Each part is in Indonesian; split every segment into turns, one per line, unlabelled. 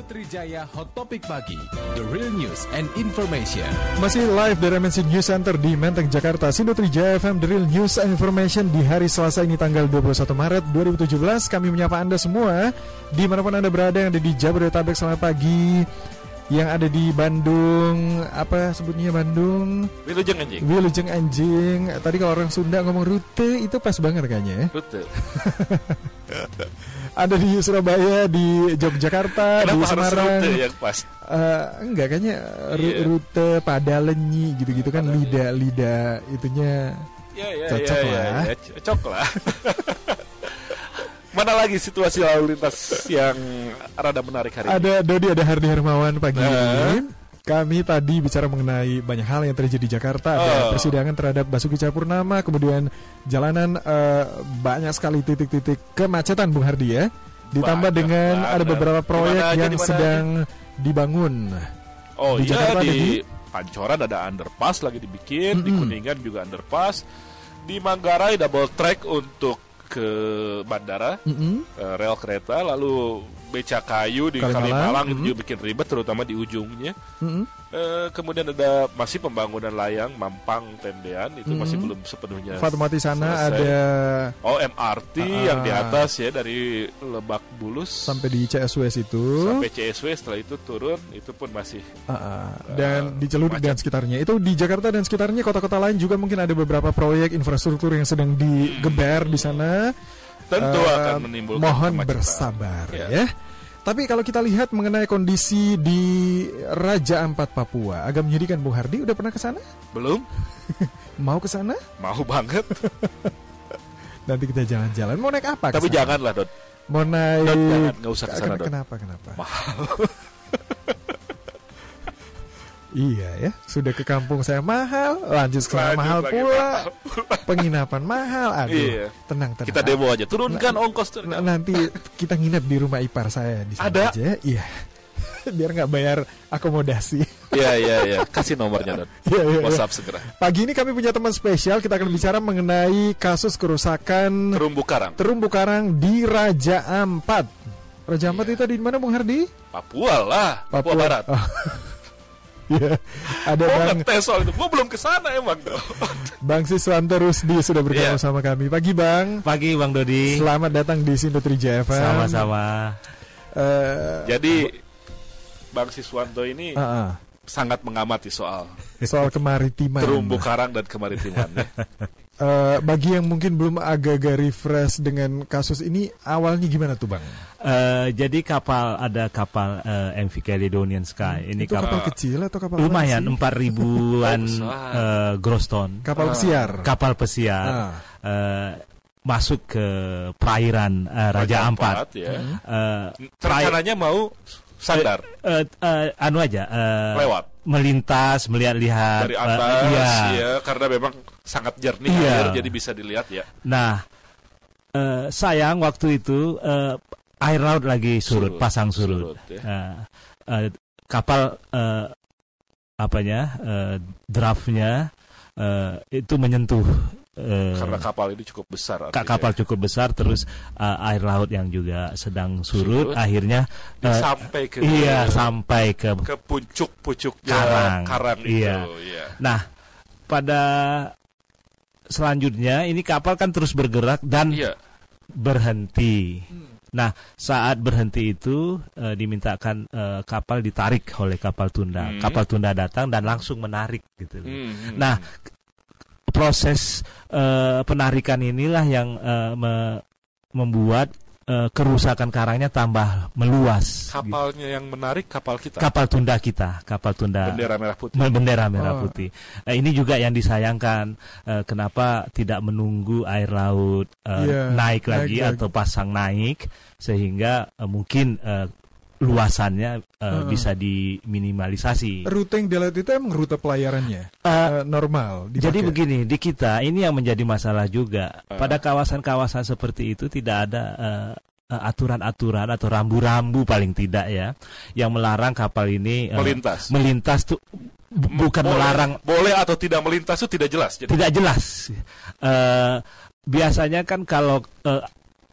Indo Trijaya Hot Topic Pagi, the real news and information.
Masih live dari MNC News Center di Menteng, Jakarta. Indo Trijaya FM, the real news and information di hari Selasa ini tanggal 21 Maret 2017. Kami menyapa Anda semua dimanapun Anda berada, yang ada di Jabodetabek selamat pagi, yang ada di Bandung, apa sebutnya Bandung?
Wilujeng anjing.
Wilujeng anjing. Tadi kalau orang Sunda ngomong rute itu pas banget kayaknya ya.
Rute.
Ada di Surabaya, di Yogyakarta, di Semarang.
Rute yang pas?
Enggak, kayaknya rute Padalenyi gitu-gitu kan, lidah itunya cocok lah.
Cocok lah. Mana lagi situasi lalu lintas yang rada menarik hari ini?
Ada Dodi, ada Hardi Hermawan pagi ini. Kami tadi bicara mengenai banyak hal yang terjadi di Jakarta. Ada persidangan terhadap Basuki Cahayapurnama, kemudian jalanan banyak sekali titik-titik kemacetan, Bung Hardi ya. Ditambah dengan ada beberapa proyek yang sedang dibangun.
Di Jakarta di Pancoran ada underpass lagi dibikin, di Kuningan juga underpass, di Manggarai double track untuk ke bandara, rel kereta, lalu beca kayu di Kalimalang itu juga bikin ribet, terutama di ujungnya. Kemudian ada masih pembangunan layang Mampang Tendean, itu masih belum sepenuhnya
Fatmawati sana
selesai.
ada
MRT yang di atas ya, dari Lebak Bulus
sampai di CSW itu.
Sampai CSW, setelah itu turun, itu pun masih
dan di Celurit dan sekitarnya. Itu di Jakarta dan sekitarnya, kota-kota lain juga mungkin ada beberapa proyek infrastruktur yang sedang digeber di sana.
Tentu akan menimbulkan
mohon
kemacetan.
Bersabar ya. Tapi kalau kita lihat mengenai kondisi di Raja Ampat Papua, agak menyedihkan. Bung Hardi udah pernah ke sana?
Belum.
Mau ke sana?
Mau banget.
Nanti kita jalan-jalan. Mau naik apa?
Tapi
kesana?
Janganlah, Dot.
Mau naik.
Dot, jangan, nggak usah ke sana, Dot.
Kenapa?
Mahal.
Iya ya, sudah ke kampung saya mahal, lanjut sekolah mahal pula, penginapan mahal. Aduh,
iya.
tenang.
Kita demo aja, turunkan ongkos.
Nanti kita nginep di rumah ipar saya di sana
ada
aja. Iya. Biar nggak bayar akomodasi.
Iya. Kasih nomornya, Don.
Iya.
WhatsApp segera.
Pagi ini kami punya teman spesial. Kita akan bicara mengenai kasus kerusakan terumbu karang di Raja Ampat. Raja Ampat itu di mana, Bung Hardi?
Papua lah, Papua Barat.
Oh. Iya, ada Bang
ngetes soal itu. Gua belum kesana emang.
Bang Siswanto Rusdi sudah bergabung sama kami. Pagi Bang.
Pagi Bang Dodi.
Selamat datang di Indo Trijaya FM.
Sama-sama.
Jadi Bang Siswanto ini sangat mengamati soal
kemaritiman,
terumbu karang dan kemaritiman.
Bagi yang mungkin belum agak-agak refresh dengan kasus ini, awalnya gimana tuh Bang?
Jadi ada kapal MV Caledonian Sky. Ini
itu kapal kecil atau kapal
lumayan 4.000-an gross ton.
Kapal pesiar.
Kapal pesiar. Masuk ke perairan Raja Ampat.
Ya. Rencananya mau sandar.
Lewat. Melintas, melihat-lihat
dari atas, karena memang sangat jernih air, jadi bisa dilihat ya.
Nah, sayang waktu itu air laut lagi surut. Pasang surut. Ya. Kapal draftnya itu menyentuh.
Karena kapal ini cukup besar.
Kapal cukup besar, terus air laut yang juga sedang surut. Akhirnya sampai ke
pucuk-pucuknya karang itu. Iya.
Nah, pada selanjutnya ini kapal kan terus bergerak dan berhenti. Nah, saat berhenti itu dimintakan kapal ditarik oleh kapal tunda. Kapal tunda datang dan langsung menarik gitu. Nah, proses penarikan inilah yang membuat kerusakan karangnya tambah meluas.
Kapalnya yang menarik kapal kita.
Kapal tunda kita, kapal tunda bendera merah putih. Ini juga yang disayangkan. Kenapa tidak menunggu air laut naik lagi atau pasang naik, sehingga mungkin luasannya bisa diminimalisasi.
Rute yang di laut itu emang rute pelayarannya normal dipakai.
Jadi begini, di kita ini yang menjadi masalah juga. Pada kawasan-kawasan seperti itu tidak ada aturan-aturan atau rambu-rambu paling tidak ya, yang melarang kapal ini melintas tuh. Bukan melarang.
Boleh atau tidak melintas itu tidak jelas.
Tidak jelas. Biasanya kan kalau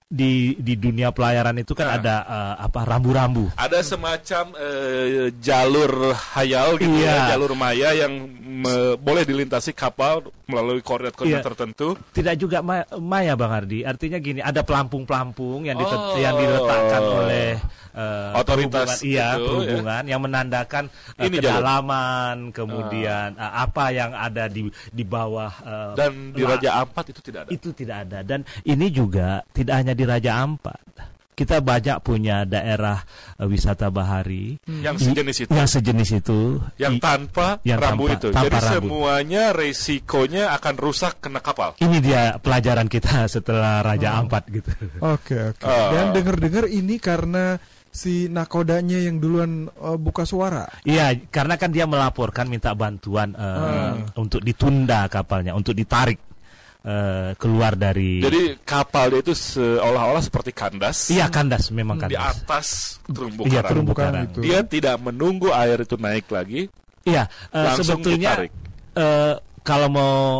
di dunia pelayaran itu kan ada rambu-rambu.
Ada semacam jalur hayal gitu jalur maya yang boleh dilintasi kapal melalui koordinat-koordinat tertentu. Tidak
juga maya Bang Ardi. Artinya gini, ada pelampung-pelampung yang diletakkan oleh
otoritas
perhubungan yang menandakan kedalaman, kemudian apa yang ada di bawah
dan di Raja Ampat itu tidak ada.
Itu tidak ada. Dan ini juga tidak hanya di Raja Ampat. Kita banyak punya daerah wisata bahari
yang
sejenis itu
yang tanpa rambu itu. Jadi semuanya resikonya akan rusak kena kapal.
Ini dia pelajaran kita setelah Raja Ampat gitu.
Oke. Dan dengar-dengar ini karena si nakodanya yang duluan buka suara.
Iya, karena kan dia melaporkan minta bantuan untuk ditunda kapalnya, untuk ditarik keluar dari.
Jadi kapal itu seolah-olah seperti kandas.
Iya, kandas, memang kandas.
Di atas terumbu karang.
Itu.
Dia tidak menunggu air itu naik lagi.
Iya,
langsung
sebetulnya kalau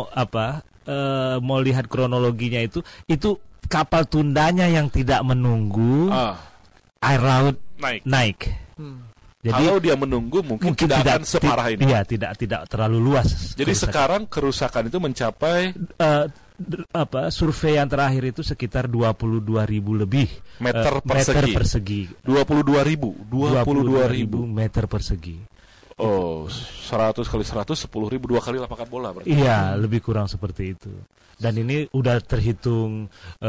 mau lihat kronologinya itu kapal tundanya yang tidak menunggu air laut naik. Jadi
kalau dia menunggu mungkin tidak akan separah ini.
Iya, tidak terlalu luas.
Jadi sekarang kerusakan itu mencapai
survei yang terakhir itu sekitar 22.000 lebih
meter persegi. 22.000
meter persegi.
Oh, 100 kali 100 10.000, 2 kali lapangan bola berarti.
Iya, lebih kurang seperti itu. Dan ini udah terhitung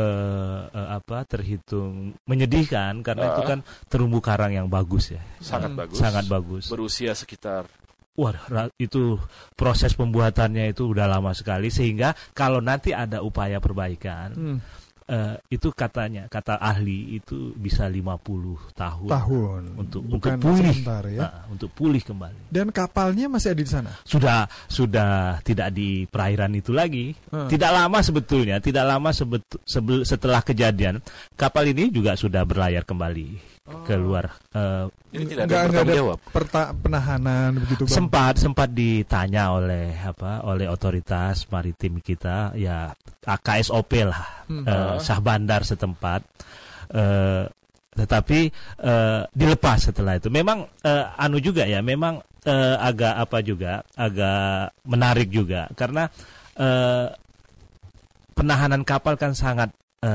terhitung menyedihkan karena itu kan terumbu karang yang bagus ya. Sangat bagus.
Berusia sekitar
itu proses pembuatannya itu udah lama sekali sehingga kalau nanti ada upaya perbaikan itu kata ahli itu bisa 50 tahun untuk pulih untuk pulih kembali.
Dan kapalnya masih ada di sana.
Sudah tidak di perairan itu lagi. Tidak lama setelah kejadian kapal ini juga sudah berlayar kembali keluar.
Ini tidak ada bertanggung jawab.
Penahanan begitu
Bang. Sempat ditanya oleh otoritas maritim kita ya KSOP lah. Syah bandar setempat, tetapi dilepas setelah itu. Memang agak menarik juga karena penahanan kapal kan sangat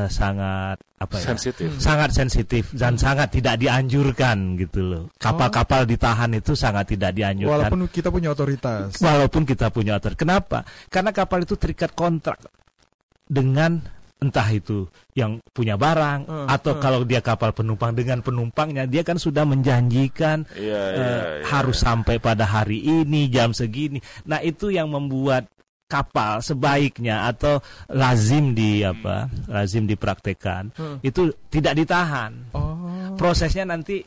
sensitif dan sangat tidak dianjurkan gitu loh. Kapal-kapal ditahan itu sangat tidak dianjurkan.
Walaupun kita punya otoritas.
Kenapa? Karena kapal itu terikat kontrak dengan entah itu yang punya barang atau kalau dia kapal penumpang dengan penumpangnya, dia kan sudah menjanjikan harus sampai pada hari ini jam segini. Nah, itu yang membuat kapal sebaiknya atau lazim dipraktekkan itu tidak ditahan. Prosesnya nanti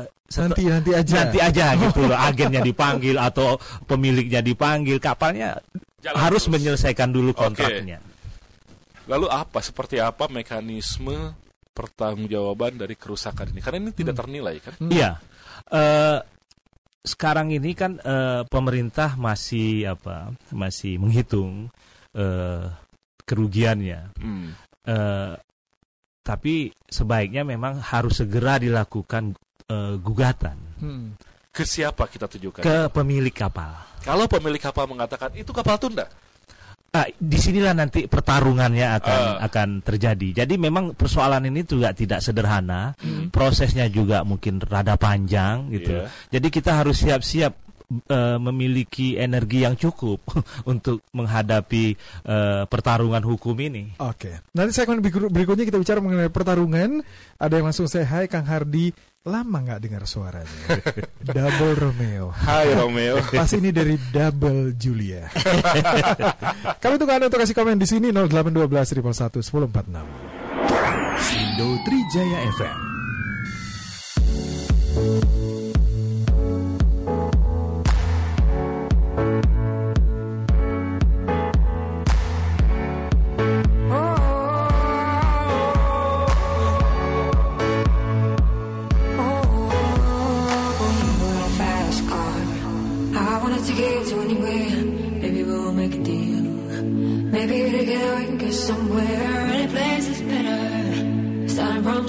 aja gitu loh. Agennya dipanggil atau pemiliknya dipanggil, kapalnya harus menyelesaikan dulu kontraknya.
Lalu seperti apa mekanisme pertanggungjawaban dari kerusakan ini? Karena ini tidak ternilai kan?
Iya. Sekarang ini kan pemerintah masih menghitung kerugiannya. Tapi sebaiknya memang harus segera dilakukan gugatan.
Ke siapa kita tujukan?
Ke pemilik kapal.
Kalau pemilik kapal mengatakan itu kapal tunda,
disinilah nanti pertarungannya akan terjadi. Jadi memang persoalan ini juga tidak sederhana, prosesnya juga mungkin rada panjang gitu. Jadi kita harus siap-siap memiliki energi yang cukup untuk menghadapi pertarungan hukum ini.
Oke. Nanti segmen berikutnya kita bicara mengenai pertarungan. Ada yang langsung say hi, Kang Hardi. Lama nggak dengar suaranya. Double Romeo.
Hai Romeo.
Pas ini dari Double Julia. Kami tunggu Anda untuk kasih komen di sini 0812 111 1046.
Sindo Trijaya FM.
Somewhere, any place is better.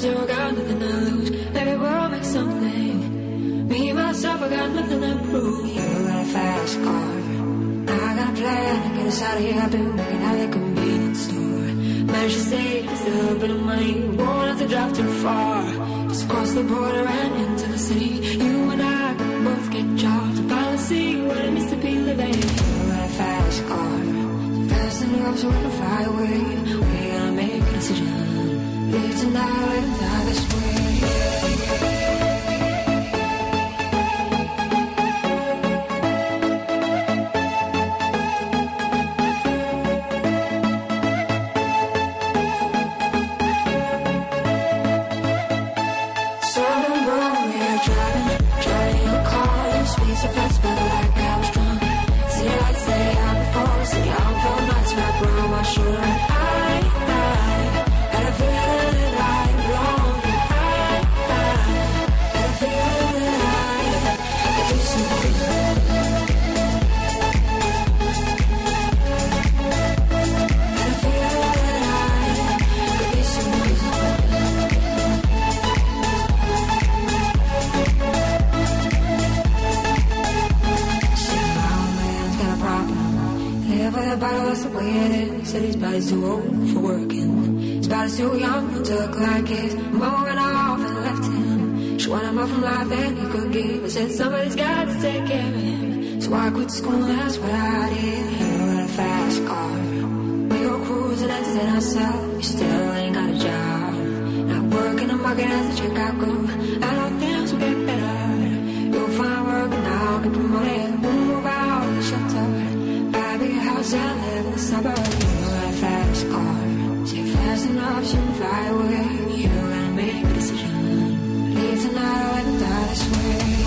zero, got nothing to lose. Maybe we'll make something. Me, myself, I got nothing to prove. You got a fast car, I got a plan to get us out of here. I've been working at a convenience store. Managed to save just a little bit of money. Won't have to drive too far. Just cross the border and into the city. You and I can both get jobs and finally see what it means to be living. You got a fast car, so fast enough so we can fly away. We're gonna make a decision. Live tonight and die this way. So fast, but like I was drunk. See, I'd say I'm before. See, I'm for nights wrapped around my shoulder. I had a feeling that I belong. I had a feeling that I could do something. Had a feeling that I could be something. With a bottle, that's the way it is. Said his body's too old for working. His body's too young to look like his. Mom ran off and left him. She wanted more from life than he could give. I said somebody's got to take care of him. So I quit school and that's what I did. He got a fast car. We go cruising and entertain ourselves. You still ain't got a job. Not working the market as a Chicago. I know things will get better. You'll find work and I'll get promoted. We'll move out of the shelter. House and live in the suburbs. You got a fast car. Say fast enough, you can fly away. You gotta make a decision. Leave tonight or even die this way.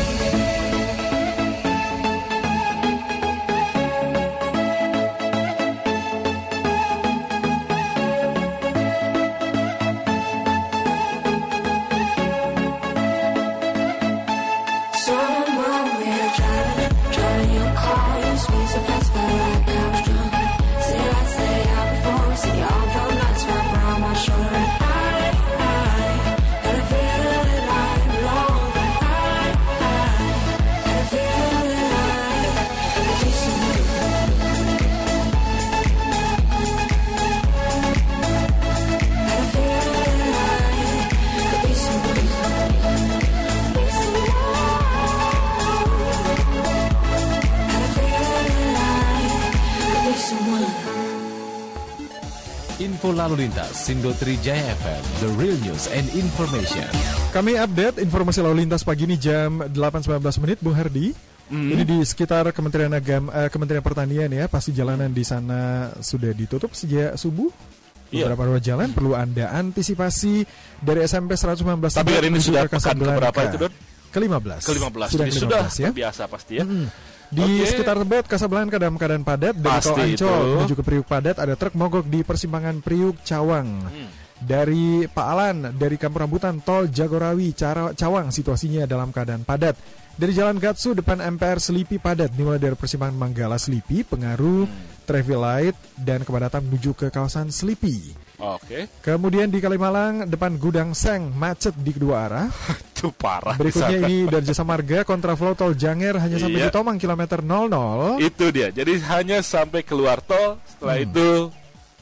Info lalu lintas Sindo Trijaya FM, the real news and information.
Kami update informasi lalu lintas pagi ini jam 8.19 menit, Bung Hardi. Ini di sekitar Kementerian Pertanian ya, pasti jalanan di sana sudah ditutup sejak subuh. Beberapa ruas jalan perlu Anda antisipasi dari SMP 119.
Tapi hari ini sudah pekan keberapa itu, Don?
Ke-15.
Sudah
ya.
Biasa pasti ya.
Di sekitar Tebet, Kasablanca dalam keadaan padat. Dari tol Ancol menuju ke Priuk padat. Ada truk mogok di persimpangan Priuk Cawang. Dari Pak Alan, dari Kampung Rambutan, tol Jagorawi Cawang situasinya dalam keadaan padat. Dari Jalan Gatsu depan MPR Selipi padat, dimulai dari persimpangan Manggala Selipi, pengaruh traffic light dan kepadatan menuju ke kawasan Selipi. Kemudian di Kalimalang depan Gudang Seng macet di kedua arah.
Itu parah.
Berikutnya ini dari Jasa Marga kontraflow tol Janger hanya sampai di Tomang kilometer 00.
Itu dia. Jadi hanya sampai keluar tol, setelah itu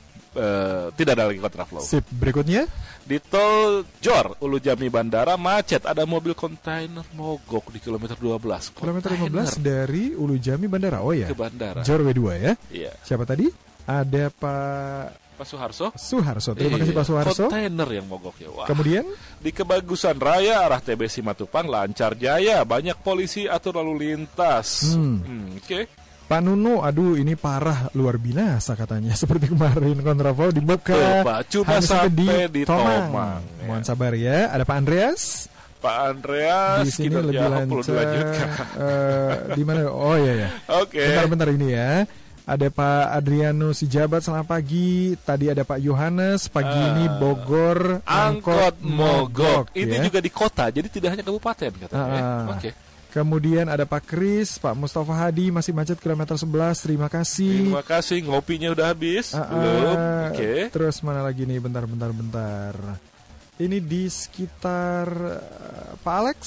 tidak ada lagi kontraflow.
Sip. Berikutnya
di tol Jor Ulu Jami Bandara macet, ada mobil kontainer mogok di kilometer 12.
Kilometer 15 dari Ulu Jami Bandara. Oh ya.
Ke bandara.
Jor W2 ya.
Iya.
Siapa tadi? Ada Pak Suharso. Terima kasih Pak Suharso.
Kontainer yang mogok ya. Wah.
Kemudian
di Kebagusan Raya arah TB Simatupang lancar jaya, banyak polisi atur lalu lintas. Oke.
Pak Nunu, aduh ini parah luar binasa katanya. Seperti kemarin kontraflow dibuka
cuma sampai di Tomang.
Mohon sabar ya. Ada Pak Andreas.
Di sini lebih lancar.
Di mana? Oh iya.
Oke.
Bentar ini ya. Ada Pak Adriano Sijabat, selamat pagi. Tadi ada Pak Yohanes, pagi ini Bogor
angkot mogok. Ini juga di kota, jadi tidak hanya kabupaten katanya. Oke.
Kemudian ada Pak Kris, Pak Mustafa Hadi masih macet kilometer 11. Terima kasih.
Ngopinya udah habis. Belum.
Terus mana lagi nih? Bentar. Ini di sekitar Pak Alex.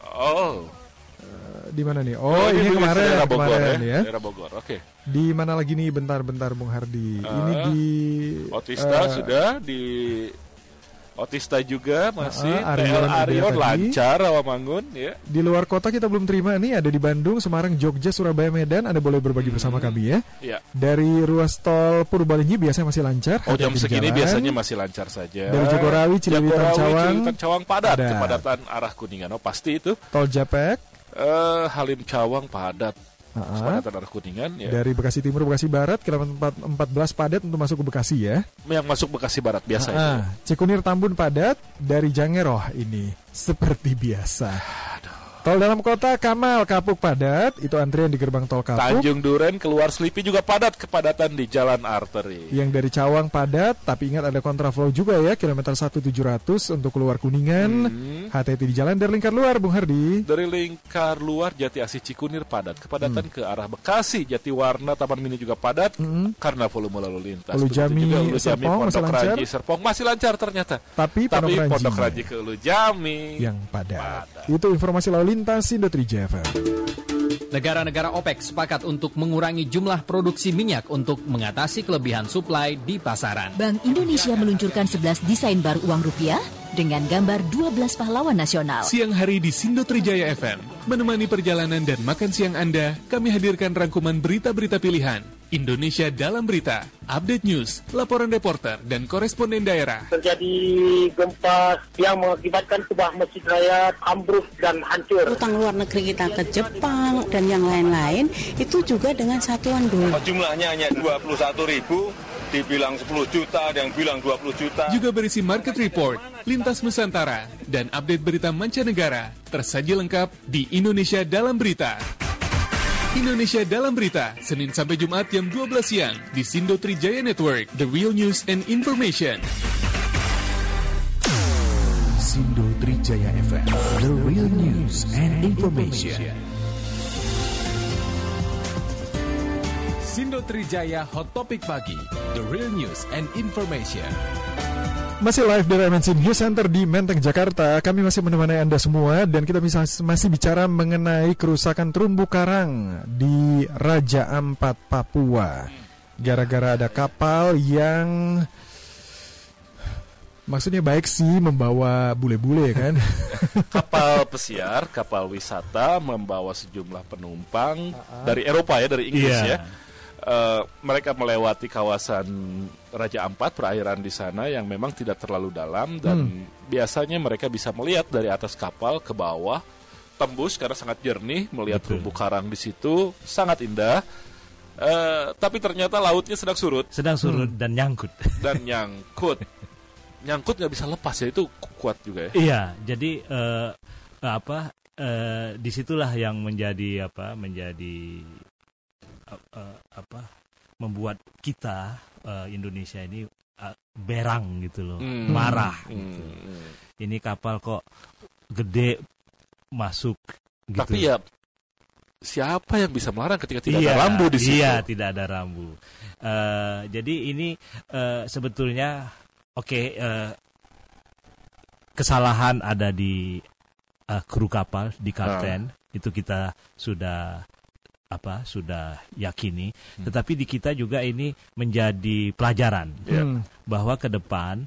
Di mana nih? Ini kemarin ya.
Daerah Bogor. Oke.
Di mana lagi nih? Bentar Bung Hardi. Ini di
Otista sudah di Otista juga masih. Arion lancar Rawamangun ya.
Di luar kota kita belum terima nih, ada di Bandung, Semarang, Jogja, Surabaya, Medan. Anda boleh berbagi bersama kami ya. Dari ruas tol Purbalenyi biasanya masih lancar.
Jam segini biasanya masih lancar saja.
Dari Jagorawi, Cililitan,
Cawang padat. Kepadatan arah Kuningan. Pasti itu.
Tol Japek.
Halim Cawang padat. Kepadatan arah Kuningan ya.
Dari Bekasi Timur, Bekasi Barat, kilometer 14 padat untuk masuk ke Bekasi ya.
Yang masuk Bekasi Barat biasa itu.
Cikunir Tambun padat. Dari Jangeroh ini seperti biasa. Tol dalam kota Kamal Kapuk padat, itu antrian di gerbang tol Kapuk.
Tanjung Duren keluar Selipi juga padat, kepadatan di jalan arteri.
Yang dari Cawang padat, tapi ingat ada kontraflow juga ya, kilometer 1700 untuk keluar Kuningan. Hati-hati di jalan dari lingkar luar, Bung Hardi.
Dari lingkar luar Jati Asih Cikunir padat, kepadatan ke arah Bekasi, Jatiwarna, Taman Mini juga padat karena volume lalu lintas.
Ulu Jami, Serpong,
Pondok Ranji, Serpong masih lancar ternyata.
Tapi
Pondok Ranji ke Ulu Jami
yang padat. Itu informasi lalu lintas Indo 3 FM.
Negara-negara OPEC sepakat untuk mengurangi jumlah produksi minyak untuk mengatasi kelebihan suplai di pasaran.
Bank Indonesia meluncurkan 11 desain baru uang rupiah dengan gambar 12 pahlawan nasional.
Siang hari di Sindo Trijaya FM, menemani perjalanan dan makan siang Anda, kami hadirkan rangkuman berita-berita pilihan. Indonesia dalam berita, update news, laporan reporter, dan koresponden daerah.
Terjadi gempa yang mengakibatkan sebuah masjid raya ambruk dan hancur.
Utang luar negeri kita ke Jepang dan yang lain-lain itu juga dengan satuan dolar.
Jumlahnya hanya 21.000, dibilang 10 juta, ada yang bilang 20 juta.
Juga berisi market report, lintas Nusantara, dan update berita mancanegara. Tersaji lengkap di Indonesia dalam berita. Indonesia dalam berita, Senin sampai Jumat jam 12 siang di Sindo Trijaya Network, The Real News and Information.
Sindo Trijaya FM, The Real News and Information.
Sindo Trijaya Hot Topic Pagi, The Real News and Information.
Masih live dari MNC News Center di Menteng, Jakarta. Kami masih menemani Anda semua dan kita masih bicara mengenai kerusakan terumbu karang di Raja Ampat, Papua. Gara-gara ada kapal yang maksudnya baik sih membawa bule-bule kan.
Kapal pesiar, kapal wisata membawa sejumlah penumpang dari Eropa ya, dari Inggris ya. Mereka melewati kawasan Raja Ampat, perairan di sana yang memang tidak terlalu dalam dan biasanya mereka bisa melihat dari atas kapal ke bawah, tembus karena sangat jernih, melihat terumbu karang di situ sangat indah. Tapi ternyata lautnya sedang surut
dan nyangkut.
Nyangkut nggak bisa lepas ya, itu kuat juga ya.
Iya, jadi disitulah yang menjadi membuat kita Indonesia ini berang gitu loh, marah gitu. Ini kapal kok gede masuk gitu.
Tapi ya siapa yang bisa melarang ketika tidak ada rambu di situ?
Iya, tidak ada rambu. Jadi ini sebetulnya kesalahan ada di kru kapal, di kapten. Itu kita sudah yakini, tetapi di kita juga ini menjadi pelajaran bahwa ke depan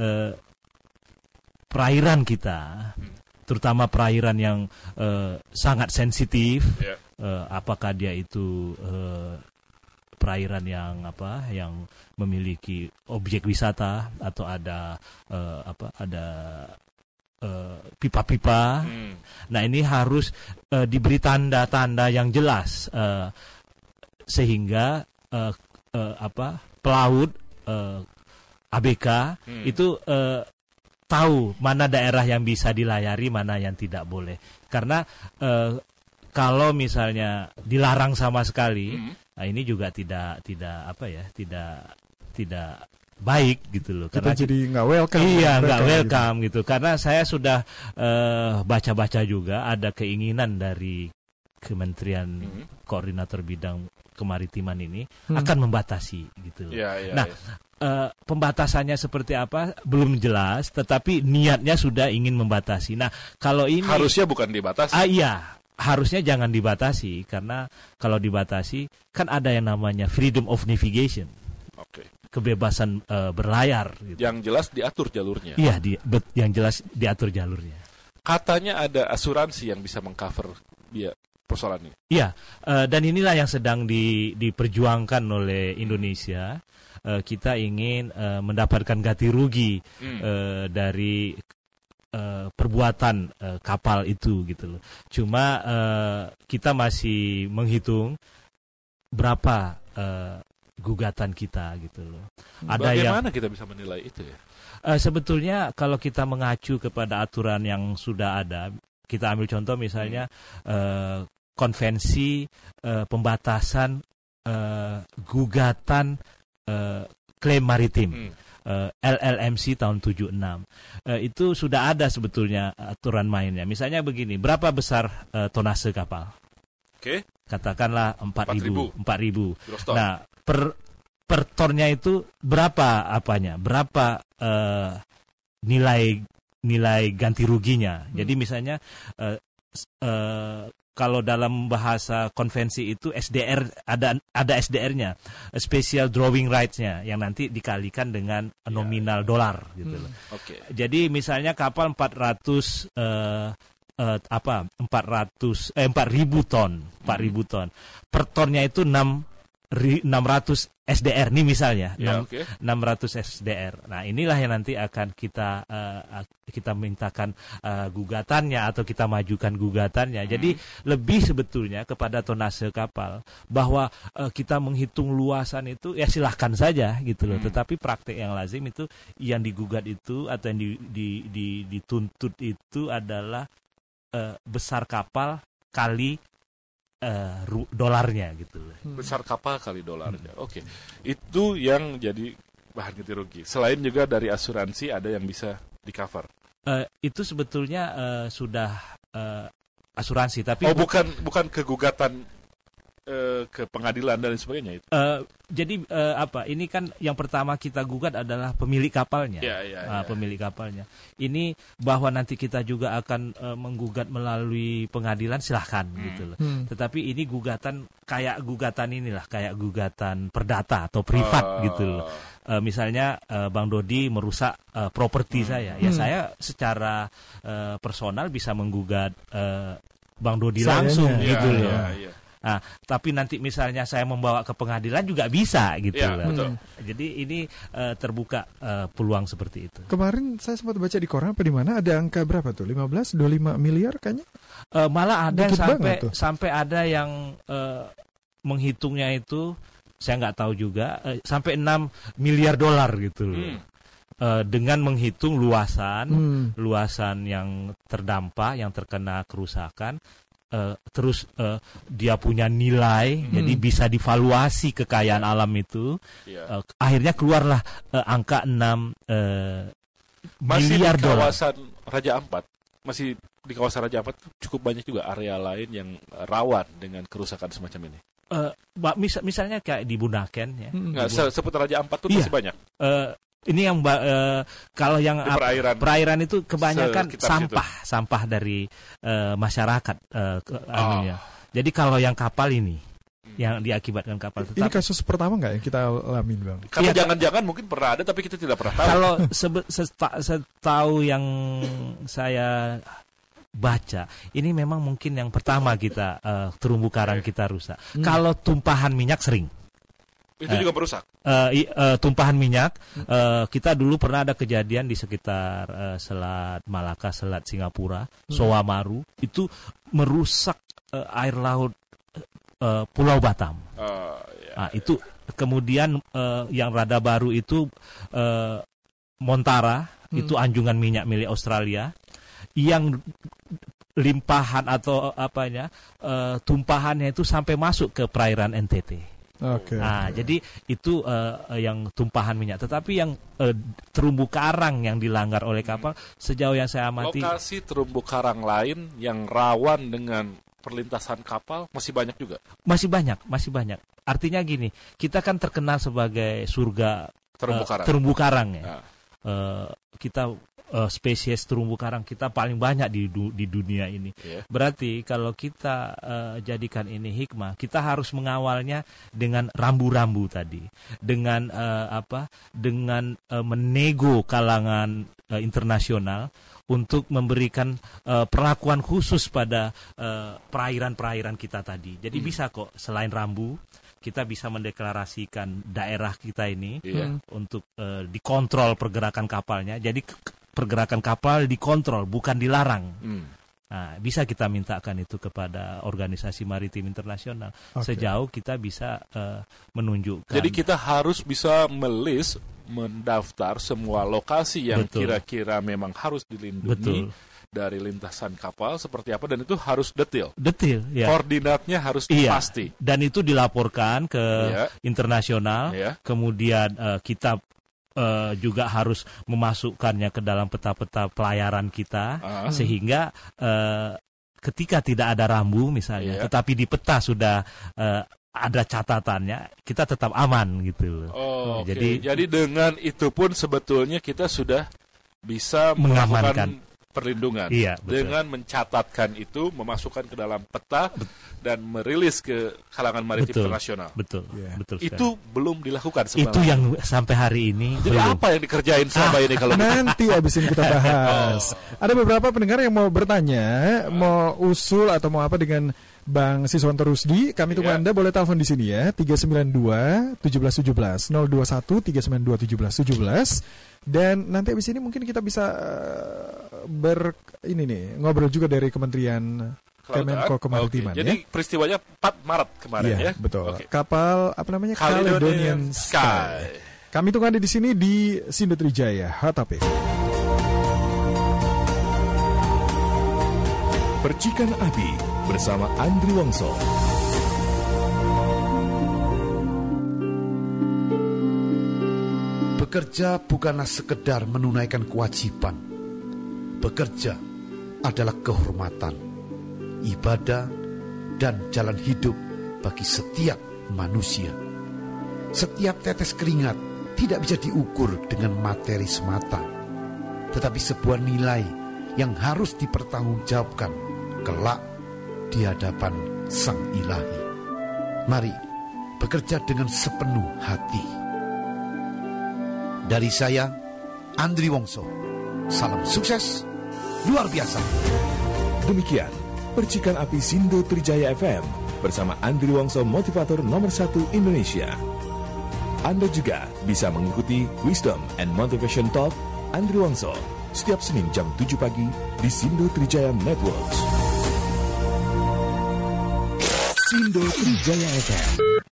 perairan kita, terutama perairan yang sangat sensitif, apakah dia itu perairan yang memiliki objek wisata atau ada pipa-pipa. Nah, ini harus diberi tanda-tanda yang jelas sehingga pelaut ABK itu tahu mana daerah yang bisa dilayari, mana yang tidak boleh. Karena kalau misalnya dilarang sama sekali, nah ini juga tidak baik gitu loh.
Kita
karena
jadi nggak welcome.
Iya, nggak welcome gitu. Karena saya sudah baca-baca juga ada keinginan dari Kementerian Koordinator Bidang Kemaritiman ini akan membatasi gitu loh. Nah, pembatasannya seperti apa belum jelas, tetapi niatnya sudah ingin membatasi. Nah, kalau ini
harusnya bukan dibatasi.
Iya, harusnya jangan dibatasi, karena kalau dibatasi kan ada yang namanya freedom of navigation.
Oke.
Kebebasan berlayar. Gitu.
Yang jelas diatur jalurnya.
Iya, yang jelas diatur jalurnya.
Katanya ada asuransi yang bisa mengcover persoalan ini.
Iya, dan inilah yang sedang diperjuangkan oleh Indonesia. Kita ingin mendapatkan ganti rugi dari perbuatan kapal itu gitu loh. Cuma kita masih menghitung berapa gugatan kita gitu loh.
Bagaimana kita bisa menilai itu ya?
Sebetulnya kalau kita mengacu kepada aturan yang sudah ada, kita ambil contoh misalnya konvensi pembatasan gugatan klaim maritim LLMC tahun 76. Itu sudah ada sebetulnya aturan mainnya. Misalnya begini, berapa besar tonase kapal?
Oke.
Katakanlah 4.000. Nah, per tonnya itu berapa apanya? Berapa nilai ganti ruginya? Jadi misalnya kalau dalam bahasa konvensi itu SDR ada SDR-nya, special drawing rights-nya, yang nanti dikalikan dengan nominal dolar gitu loh.
Okay.
Jadi misalnya kapal 4.000 ton. Per tonnya itu 600 SDR nih misalnya, 600 SDR. Nah, inilah yang nanti akan kita mintakan gugatannya atau kita majukan gugatannya. Jadi lebih sebetulnya kepada tonase kapal, bahwa kita menghitung luasan itu ya silahkan saja gitu loh. Tetapi praktek yang lazim itu yang digugat itu atau yang dituntut itu adalah besar kapal kali dolarnya gitu.
Besar kapal kali dolarnya. Oke. Itu yang jadi bahan ganti rugi. Selain juga dari asuransi ada yang bisa di-cover.
Itu sebetulnya sudah asuransi, tapi
bukan kegugatan ke pengadilan dan sebagainya itu.
Jadi ini kan yang pertama kita gugat adalah pemilik kapalnya. Pemilik kapalnya. Ini bahwa nanti kita juga akan menggugat melalui pengadilan, silahkan gitu loh. Tetapi ini gugatan kayak gugatan perdata atau privat gitu loh. Misalnya Bang Dodi merusak properti saya, ya saya secara personal bisa menggugat Bang Dodi langsung gitu loh. Nah, tapi nanti misalnya saya membawa ke pengadilan juga bisa gitu.
Betul.
Jadi ini terbuka peluang seperti itu.
Kemarin saya sempat baca di koran apa di mana ada angka berapa tuh? 25 miliar kayaknya?
Malah ada yang sampai ada yang menghitungnya itu saya nggak tahu juga sampai 6 miliar dolar gitu loh. Dengan menghitung luasan yang terdampak, yang terkena kerusakan. Terus dia punya nilai, jadi bisa divaluasi kekayaan alam itu. Akhirnya keluarlah angka 6 miliar dolar.
Masih di kawasan Raja Ampat cukup banyak juga area lain yang rawan dengan kerusakan semacam ini.
Misalnya kayak di Bunaken ya.
Seputar Raja Ampat itu masih banyak.
Ini yang kalau yang perairan itu kebanyakan sampah dari masyarakat. Jadi kalau yang kapal ini yang diakibatkan kapal tetap.
Ini kasus pertama nggak yang kita alamin, Bang?
Kalau jangan-jangan mungkin pernah ada tapi kita tidak pernah tahu.
Kalau setahu yang saya baca, ini memang mungkin yang pertama kita terumbu karang kita rusak. Kalau tumpahan minyak sering.
Itu juga merusak.
Tumpahan minyak, kita dulu pernah ada kejadian di sekitar Selat Malaka, Selat Singapura, Soamaru, itu merusak air laut Pulau Batam. Nah, itu kemudian yang rada baru itu Montara, itu anjungan minyak milik Australia, yang limpahan atau tumpahannya itu sampai masuk ke perairan NTT. Jadi itu yang tumpahan minyak. Tetapi yang terumbu karang yang dilanggar oleh kapal, sejauh yang saya amati,
lokasi terumbu karang lain yang rawan dengan perlintasan kapal masih banyak juga.
Masih banyak. Artinya gini, kita kan terkenal sebagai surga terumbu karang ya. Kita spesies terumbu karang kita paling banyak di dunia ini. Berarti kalau kita jadikan ini hikmah, kita harus mengawalnya dengan rambu-rambu tadi, dengan dengan menego kalangan internasional untuk memberikan perlakuan khusus pada perairan-perairan kita tadi. Jadi bisa kok selain rambu, kita bisa mendeklarasikan daerah kita ini untuk dikontrol pergerakan kapalnya. Jadi pergerakan kapal dikontrol, bukan dilarang. Nah, bisa kita mintakan itu kepada organisasi maritim internasional. Sejauh kita bisa menunjukkan.
Jadi kita harus bisa mendaftar semua lokasi yang kira-kira memang harus dilindungi dari lintasan kapal seperti apa, dan itu harus detail ya. Koordinatnya harus pasti,
dan itu dilaporkan ke internasional. Kemudian kita juga harus memasukkannya ke dalam peta-peta pelayaran kita, sehingga ketika tidak ada rambu misalnya, tetapi di peta sudah ada catatannya, kita tetap aman gitu.
Jadi dengan itu pun sebetulnya kita sudah bisa
mengamankan
perlindungan dengan mencatatkan itu, memasukkan ke dalam peta dan merilis ke kalangan maritim internasional.
Betul.
Itu belum dilakukan sebenarnya.
Itu yang sampai hari ini.
Jadi belum. Apa yang dikerjain selama ini kalau
nanti abis ini kita bahas. Ada beberapa pendengar yang mau bertanya, mau usul atau mau apa dengan Bang Siswanto Rusdi. Kami tunggu Anda, boleh telepon di sini ya, 392 1717 021 392 1717. Dan nanti abis ini mungkin kita bisa ngobrol juga dari Kementerian Kemenko Kemaritiman.
Jadi peristiwanya 4 Maret kemarin ya.
Betul. Kapal apa namanya? Caledonian Sky. Kami tunggu Anda di sini di Sindo Trijaya HTP.
Percikan Api bersama Andri Wongso.
Bekerja bukanlah sekedar menunaikan kewajiban. Bekerja adalah kehormatan, ibadah, dan jalan hidup bagi setiap manusia. Setiap tetes keringat tidak bisa diukur dengan materi semata, tetapi sebuah nilai yang harus dipertanggungjawabkan kelak di hadapan Sang Ilahi. Mari bekerja dengan sepenuh hati. Dari saya, Andri Wongso, salam sukses luar biasa.
Demikian Percikan Api Sindo Trijaya FM bersama Andri Wongso, motivator nomor 1 Indonesia. Anda juga bisa mengikuti Wisdom and Motivation Talk Andri Wongso setiap Senin jam 7 pagi di Sindo Trijaya Networks. Sindo Trijaya FM.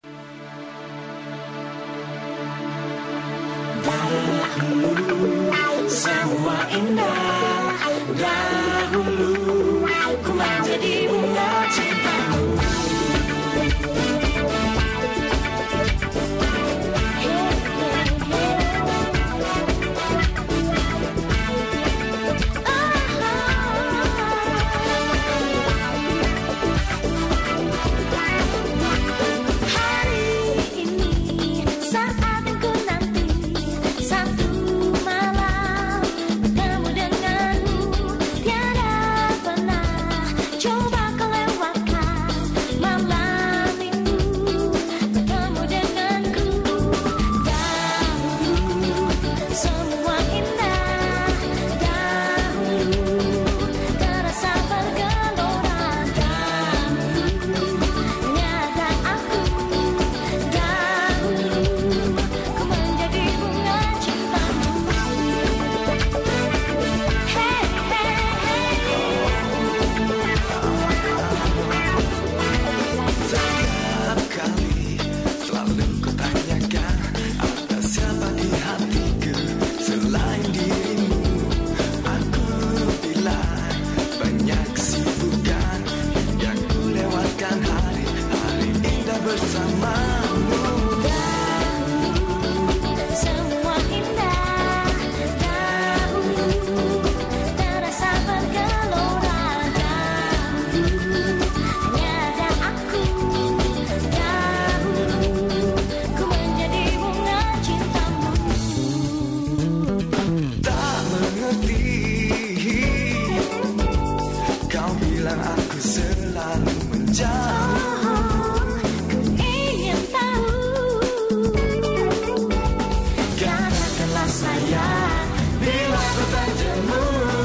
Semua indah dahulu, ku menjadi bunga cintamu.
Satu malam bertemu denganmu, tiada Aku selalu menjauh.
Ku ingin tahu, katakanlah sayang, bila ku tak jemu.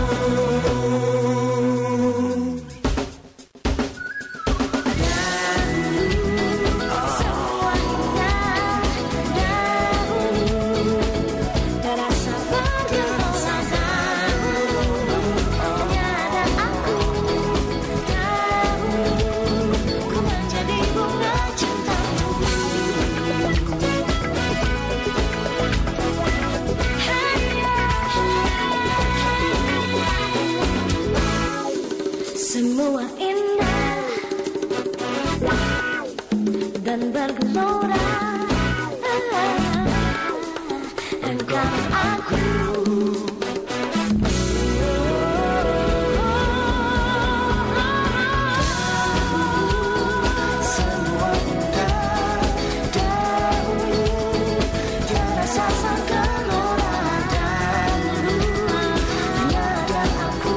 Semua indah dan bergelora, engkau aku. Semua indah dahulu, tiada sasa gelora dahulu, hanya ada aku.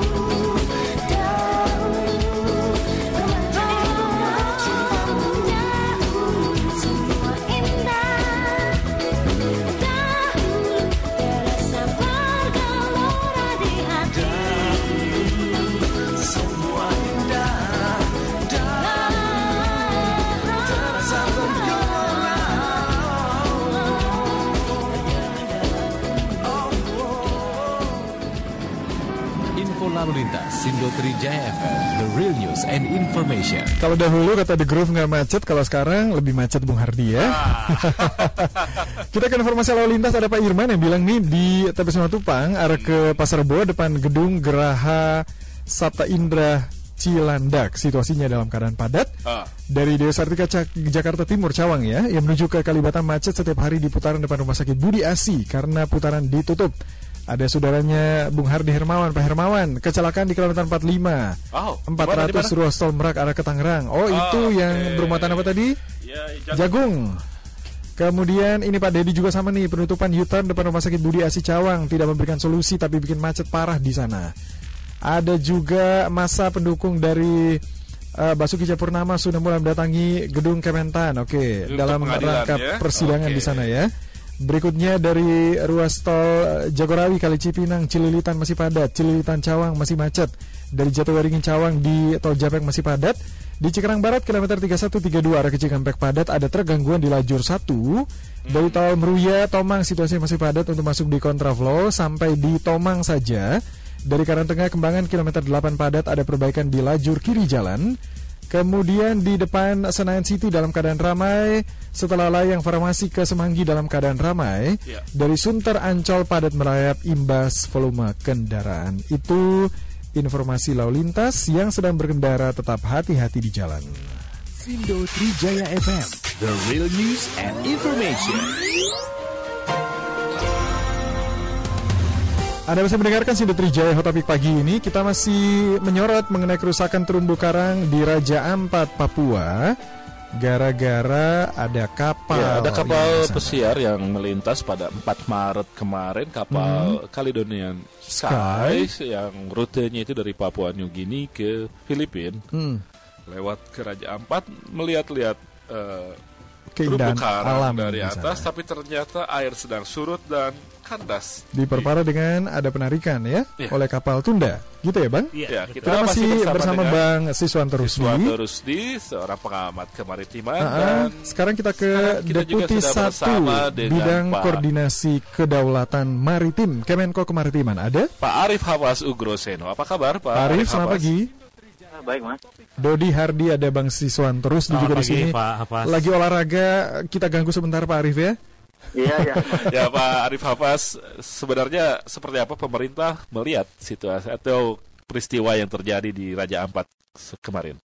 Lalu lintas Sindo Trijaya FM, the real news and information.
Kalau dahulu kata The Groove nggak macet, kalau sekarang lebih macet Bung Hardi ya. Kita ke informasi lalu lintas. Ada Pak Irman yang bilang nih di TP Simatupang arah ke Pasar Rebo depan gedung Geraha Sabta Indra Cilandak. Situasinya dalam keadaan padat. Dari Dewa Sartika Jakarta Timur Cawang ya, yang menuju ke Kalibata macet setiap hari di putaran depan Rumah Sakit Budi Asi karena putaran ditutup. Ada saudaranya Bung Hardi Hermawan, Pak Hermawan, kecelakaan di kilometer 45, 400 ruas tol Merak arah ke Tangerang. Itu yang bermuatan apa tadi? Jagung. Kemudian ini Pak Dedi juga sama nih, penutupan U-turn depan Rumah Sakit Budi Asi Cawang tidak memberikan solusi tapi bikin macet parah di sana. Ada juga masa pendukung dari Basuki Cahayapurnama sudah mulai mendatangi gedung Kementan. Dalam rangka persidangan di sana ya. Berikutnya dari ruas tol Jagorawi Kali Cipinang Cililitan masih padat, Cililitan Cawang masih macet. Dari Jatiwaringin Cawang di tol Japek masih padat. Di Cikarang Barat kilometer 3132 arah ke Cikampek padat, ada truk gangguan di lajur 1. Dari tol Meruya Tomang situasinya masih padat untuk masuk di kontraflow sampai di Tomang saja. Dari Karangtengah Kembangan kilometer 8 padat, ada perbaikan di lajur kiri jalan. Kemudian di depan Senayan City dalam keadaan ramai. Setelah layang Farmasi ke Semanggi dalam keadaan ramai. Dari Sunter Ancol padat merayap imbas volume kendaraan. Itu informasi lalu lintas. Yang sedang berkendara tetap hati-hati di jalan.
Sindo Trijaya FM, the real news and information.
Anda masih mendengarkan Sindo Trijaya Hot Topic pagi ini. Kita masih menyorot mengenai kerusakan terumbu karang di Raja Ampat, Papua. Gara-gara ada kapal.
Ada kapal pesiar yang melintas pada 4 Maret kemarin. Kapal Caledonian Skies yang rutenya itu dari Papua New Guinea ke Filipina. Lewat ke Raja Ampat melihat-lihat terumbu karang dari atas, tapi ternyata air sedang surut dan kandas.
Diperparah dengan ada penarikan ya oleh kapal tunda, gitu ya Bang?
Iya.
Kita masih bersama Bang Siswanto
Rusdi, seorang pengamat kemaritiman. Dan
sekarang kita ke Deputi 1 Bidang Koordinasi Kedaulatan Maritim Kemenko Kemaritiman. Ada
Pak Arif Hafaz Ugroseno. Apa kabar Pak
Arif? Selamat pagi.
Baik Mas.
Dodi Hardi, ada Bang Siswanto Rusdi juga di sini. Lagi olahraga, kita ganggu sebentar Pak Arif ya.
Iya.
Ya Pak Arif Hafaz, sebenarnya seperti apa pemerintah melihat situasi atau peristiwa yang terjadi di Raja Ampat kemarin?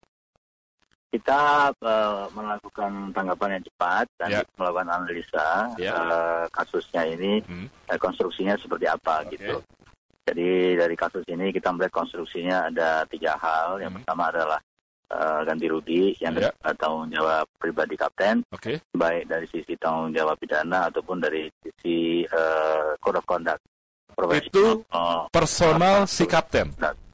Kita melakukan tanggapan yang cepat dan melakukan analisa kasusnya ini, konstruksinya seperti apa gitu. Jadi dari kasus ini kita melihat konstruksinya ada 3 hal. Yang pertama adalah ganti rugi yang tanggung jawab pribadi kapten, baik dari sisi tanggung jawab pidana ataupun dari sisi code of conduct.
Itu personal si kapten.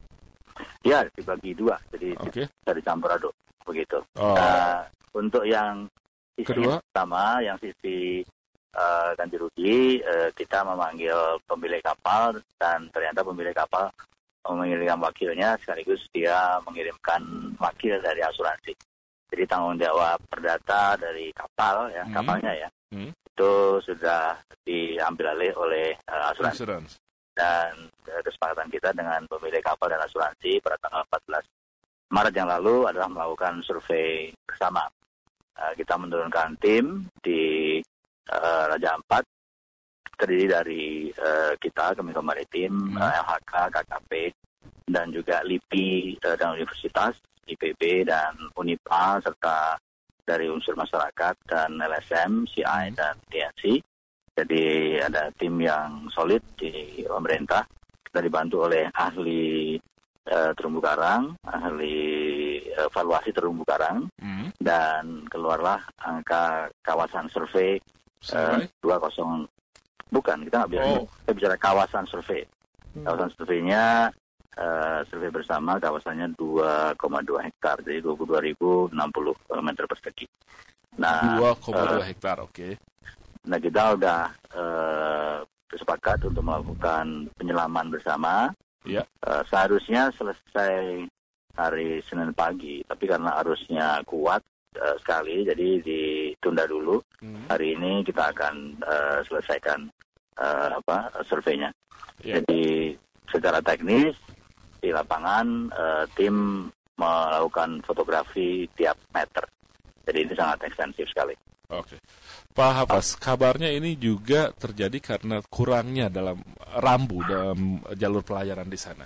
Ya, dibagi dua, jadi bisa dicampur aduk begitu. Untuk yang sisi pertama, yang sisi ganti rugi, kita memanggil pemilik kapal dan ternyata pemilik kapal mengirimkan wakilnya sekaligus dia mengirimkan wakil dari asuransi. Jadi tanggung jawab perdata dari kapal ya, kapalnya ya, itu sudah diambil alih oleh asuransi. Dan kesepakatan kita dengan pemilik kapal dan asuransi pada tanggal 14 Maret yang lalu adalah melakukan survei bersama. Kita menurunkan tim di Raja Ampat, terdiri dari kita, Kemenko Maritim, LHK, KKP, dan juga LIPI dan Universitas, IPB dan UNIPA, serta dari unsur masyarakat dan LSM, CI, dan TNC. Jadi ada tim yang solid di pemerintah. Kita dibantu oleh ahli terumbu karang, ahli evaluasi terumbu karang, dan keluarlah angka kawasan survei 20. Bukan, kita nggak bilang, kita bicara kawasan survei. Kawasan surveinya, survei bersama kawasannya 2,2 hektar, jadi 22.060 meter persegi. Nah, 2,2 hektar, oke. Nah, kita udah sepakat untuk melakukan penyelaman bersama. Seharusnya selesai hari Senin pagi, tapi karena arusnya kuat sekali, jadi ditunda dulu. Hari ini kita akan selesaikan surveinya. Jadi secara teknis di lapangan tim melakukan fotografi tiap meter. Jadi ini sangat ekstensif sekali.
Oke. Pak Hafaz, kabarnya ini juga terjadi karena kurangnya dalam rambu dalam jalur pelayaran di sana.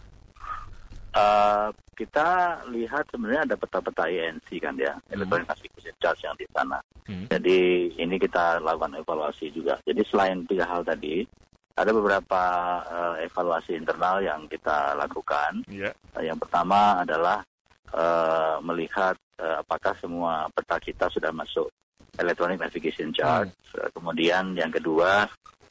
Kita lihat sebenarnya ada peta-peta INC kan ya, Electronic Navigation Chart yang di sana. Jadi ini kita lakukan evaluasi juga. Jadi selain 3 hal tadi, ada beberapa evaluasi internal yang kita lakukan. Yang pertama adalah melihat apakah semua peta kita sudah masuk Electronic Navigation Chart. Kemudian yang kedua,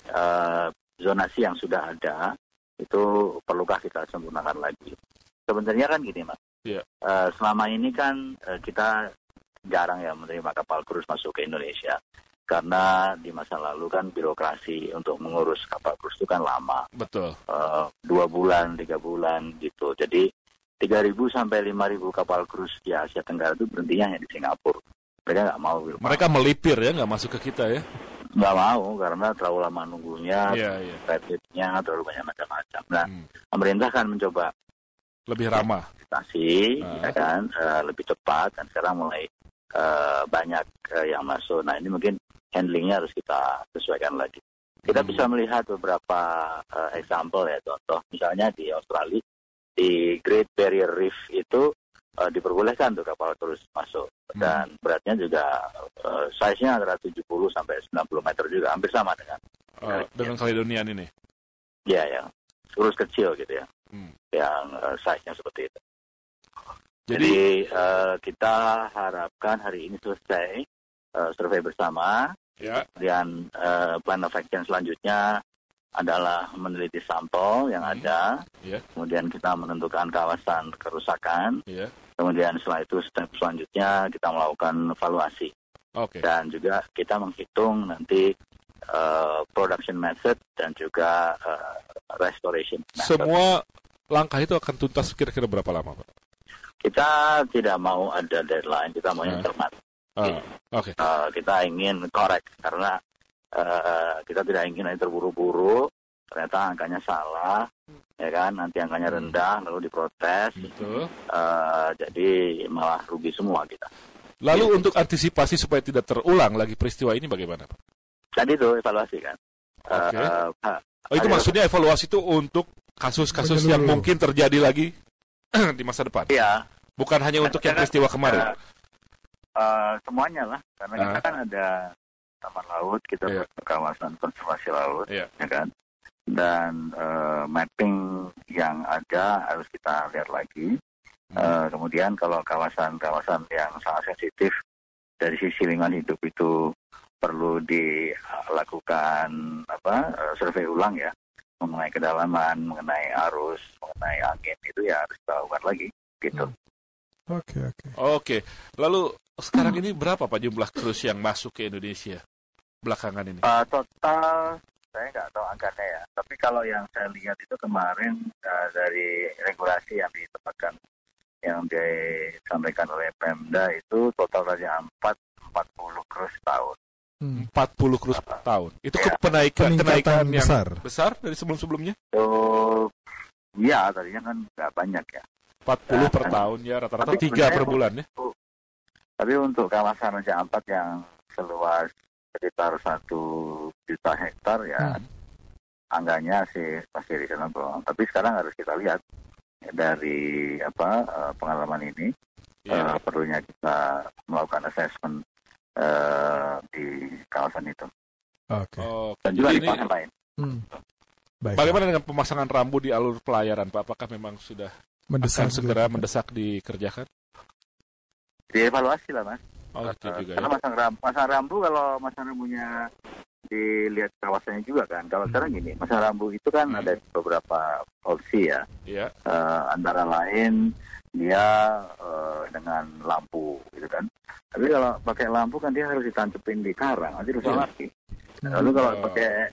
zonasi yang sudah ada itu perlukah kita sempurnakan lagi. Sebenarnya kan gini, Mas. Selama ini kan kita jarang ya menerima kapal cruise masuk ke Indonesia. Karena di masa lalu kan birokrasi untuk mengurus kapal cruise itu kan lama.
Betul.
2 bulan, 3 bulan gitu. Jadi 3.000 sampai 5.000 kapal cruise di Asia Tenggara itu berhentinya hanya di Singapura. Mereka nggak mau.
Mereka melipir ya, nggak masuk ke kita ya?
Nggak mau, karena terlalu lama nunggunya, rapidnya, terlalu banyak macam-macam. Nah, pemerintah kan mencoba
lebih ramah,
ya kan, lebih cepat, dan sekarang mulai banyak yang masuk. Nah, ini mungkin handlingnya harus kita sesuaikan lagi. Kita bisa melihat beberapa example ya, contoh misalnya di Australia, di Great Barrier Reef itu diperbolehkan tuh kapal terus masuk, dan beratnya juga size-nya antara 70 sampai 90 meter juga, hampir sama dengan
Caledonian ini.
Ya, yang kurus kecil gitu ya, yang size-nya seperti itu. Jadi kita harapkan hari ini selesai survei bersama. Kemudian plan of action selanjutnya adalah meneliti sampel yang ada, kemudian kita menentukan kawasan kerusakan, kemudian setelah itu step selanjutnya kita melakukan evaluasi, dan juga kita menghitung nanti production method dan juga restoration method.
Semua langkah itu akan tuntas kira-kira berapa lama, Pak?
Kita tidak mau ada deadline, kita maunya cermat. Kita ingin korek karena kita tidak ingin terburu-buru, ternyata angkanya salah, ya kan, nanti angkanya rendah, lalu diprotes, jadi malah rugi semua kita.
Lalu untuk antisipasi supaya tidak terulang lagi peristiwa ini bagaimana, Pak?
Tadi itu evaluasi kan.
Itu maksudnya evaluasi itu untuk kasus-kasus yang mungkin terjadi lagi di masa depan?
Iya.
Bukan hanya untuk yang peristiwa kemarin?
Semuanya lah, karena kita kan ada taman laut, kita kawasan konservasi laut, ya kan, dan mapping yang ada harus kita lihat lagi. Kemudian kalau kawasan-kawasan yang sangat sensitif dari sisi lingkungan hidup itu perlu dilakukan survei ulang ya. mengenai kedalaman, mengenai arus, mengenai angin itu ya harus kita lakukan lagi gitu.
Oke. Lalu sekarang ini berapa Pak jumlah cruise yang masuk ke Indonesia belakangan ini?
Total saya nggak tahu angkanya ya. Tapi kalau yang saya lihat itu kemarin dari regulasi yang ditetapkan, yang disampaikan oleh Pemda itu total saja 40 cruise tahun.
40 cruise per tahun. Itu kenaikan yang besar dari sebelum-sebelumnya?
Iya, tadinya kan nggak banyak ya.
40 per tahun ya, rata-rata 3 per bulan ya.
Tapi untuk kawasan Raja Ampat yang seluas sekitar 1 juta hektar ya, angkanya sih masih reasonable. Tapi sekarang harus kita lihat dari pengalaman ini, perlunya kita melakukan assessment di kawasan itu. Dan juga di kawasan lain.
Bagaimana dengan pemasangan rambu di alur pelayaran, Pak? Apakah memang sudah segera mendesak dikerjakan?
Dievaluasi lah, Mas.
Gitu juga,
karena masang rambu kalau masang rambunya dilihat kawasannya juga kan. Kalau sekarang gini, masang rambu itu kan ada beberapa opsi ya. Antara lain dia dengan lampu gitu kan. Tapi kalau pakai lampu kan dia harus ditancapin di karang, nanti rusak lagi. Lalu kalau pakai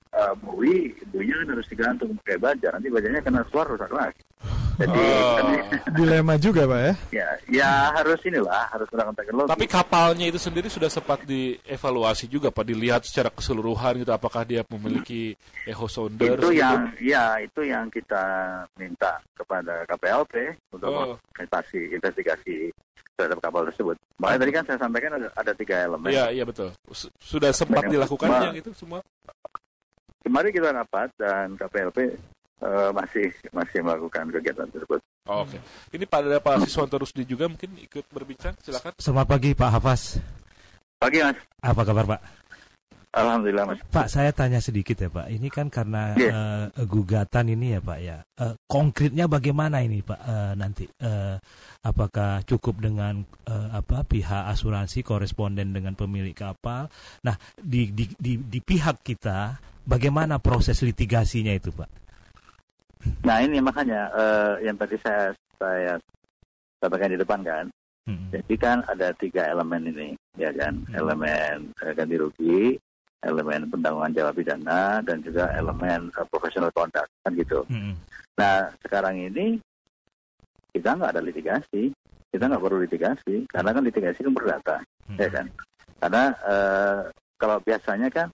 buinya kan harus digantung pakai baja, nanti bajanya kena suar rusak lagi. Jadi
dilema juga Pak ya?
Ya harus harus menggunakan teknologi.
Tapi kapalnya itu sendiri sudah sempat dievaluasi juga Pak, dilihat secara keseluruhan gitu, apakah dia memiliki echo sounder?
Itu yang kita minta kepada KPLP untuk investigasi terhadap kapal tersebut. Makanya tadi kan saya sampaikan ada 3 elemen.
Iya betul. Sudah sempat dilakukan yang itu semua?
Kemarin kita rapat dan KPLP masih melakukan kegiatan tersebut.
Oke. Ini Pak Siswanto Rusdi juga mungkin ikut berbincang, silakan.
Selamat pagi Pak Hafaz.
Pagi Mas.
Apa kabar Pak?
Alhamdulillah Mas.
Pak, saya tanya sedikit ya Pak. Ini kan karena gugatan ini ya Pak ya. Konkretnya bagaimana ini Pak nanti? Apakah cukup dengan pihak asuransi koresponden dengan pemilik kapal? Nah, di pihak kita bagaimana proses litigasinya itu Pak?
Nah ini makanya yang tadi saya sampaikan di depan kan. Jadi kan ada 3 elemen ini, ya kan? Elemen ganti rugi, elemen pentanggungan jawab pidana, dan juga elemen professional conduct kan gitu. Nah sekarang ini kita nggak ada litigasi, kita nggak perlu litigasi karena kan litigasi kan perdata, ya kan? Karena kalau biasanya kan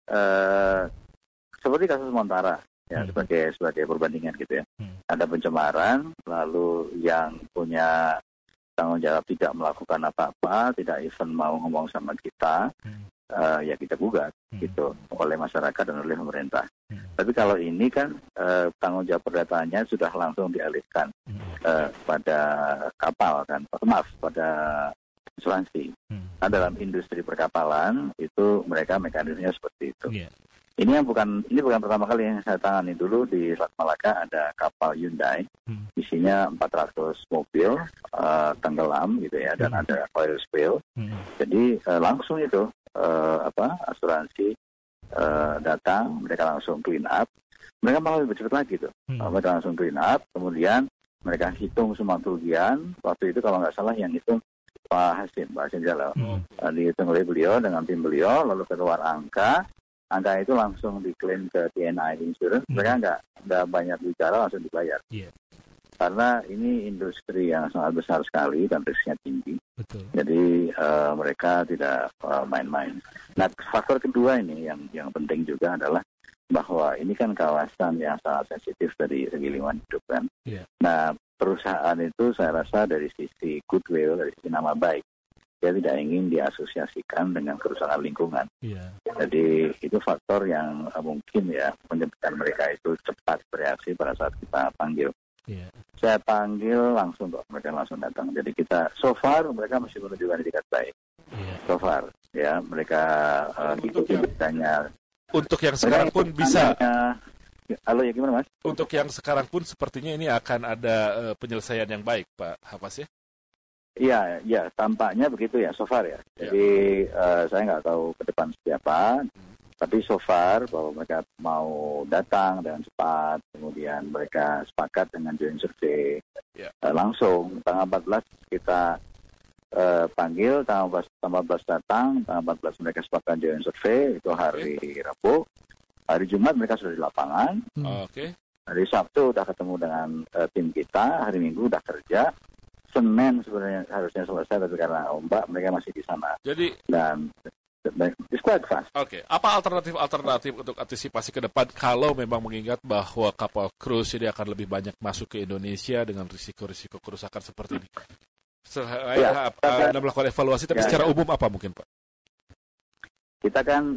seperti kasus Montara. Ya, sebagai perbandingan gitu ya. Ada pencemaran, lalu yang punya tanggung jawab tidak melakukan apa-apa, tidak even mau ngomong sama kita, ya kita gugat gitu oleh masyarakat dan oleh pemerintah. Tapi kalau ini kan tanggung jawab perdataannya sudah langsung dialihkan pada kapal kan, pada asuransi. Nah, dalam industri perkapalan itu mereka mekanismenya seperti itu. Ini bukan pertama kali yang saya tangani. Dulu di Selat Malaka ada kapal Hyundai, isinya 400 mobil tenggelam gitu ya, dan ada oil spill. Jadi langsung itu asuransi datang, mereka langsung clean up. Mereka malah lebih cepat lagi tuh. Mereka langsung clean up, kemudian mereka hitung semua kerugian. Waktu itu kalau nggak salah yang hitung Pak Hasim Jalal. Dihitung oleh beliau dengan tim beliau, lalu keluar angka itu langsung diklaim ke TNI Insurance. Mereka nggak banyak bicara, langsung dibayar. Karena ini industri yang sangat besar sekali dan risknya tinggi. Jadi mereka tidak main-main. Nah, faktor kedua ini yang penting juga adalah bahwa ini kan kawasan yang sangat sensitif dari segi lingkungan hidup kan. Nah, perusahaan itu saya rasa dari sisi goodwill, dari sisi nama baik, dia tidak ingin diasosiasikan dengan kerusakan lingkungan. Jadi itu faktor yang mungkin ya menyebabkan mereka itu cepat bereaksi pada saat kita panggil. Saya panggil langsung kok, mereka langsung datang. Jadi kita so far mereka masih menunjukkan itikat baik. So far ya mereka ikuti beritanya.
Untuk yang sekarang pun bisa.
Halo ya gimana Mas?
Untuk yang sekarang pun sepertinya ini akan ada penyelesaian yang baik Pak Hafaz ya?
Iya, tampaknya begitu ya, so far ya. Jadi saya nggak tahu ke depan seperti apa. Tapi so far bahwa mereka mau datang dengan cepat, kemudian mereka sepakat dengan joint survey, langsung tanggal 14 kita panggil, tanggal 14 datang, tanggal 14 mereka sepakat joint survey, itu hari Rabu. Hari Jumat mereka sudah di lapangan. Hari Sabtu udah ketemu dengan tim kita, hari Minggu udah kerja. Senin sebenarnya harusnya selesai, tapi karena ombak mereka masih di sana.
Jadi
dan it's quite fast.
Apa alternatif untuk antisipasi ke depan kalau memang mengingat bahwa kapal cruise ini akan lebih banyak masuk ke Indonesia dengan risiko-risiko kerusakan seperti ini? Anda melakukan evaluasi, tapi secara umum apa mungkin, Pak?
Kita kan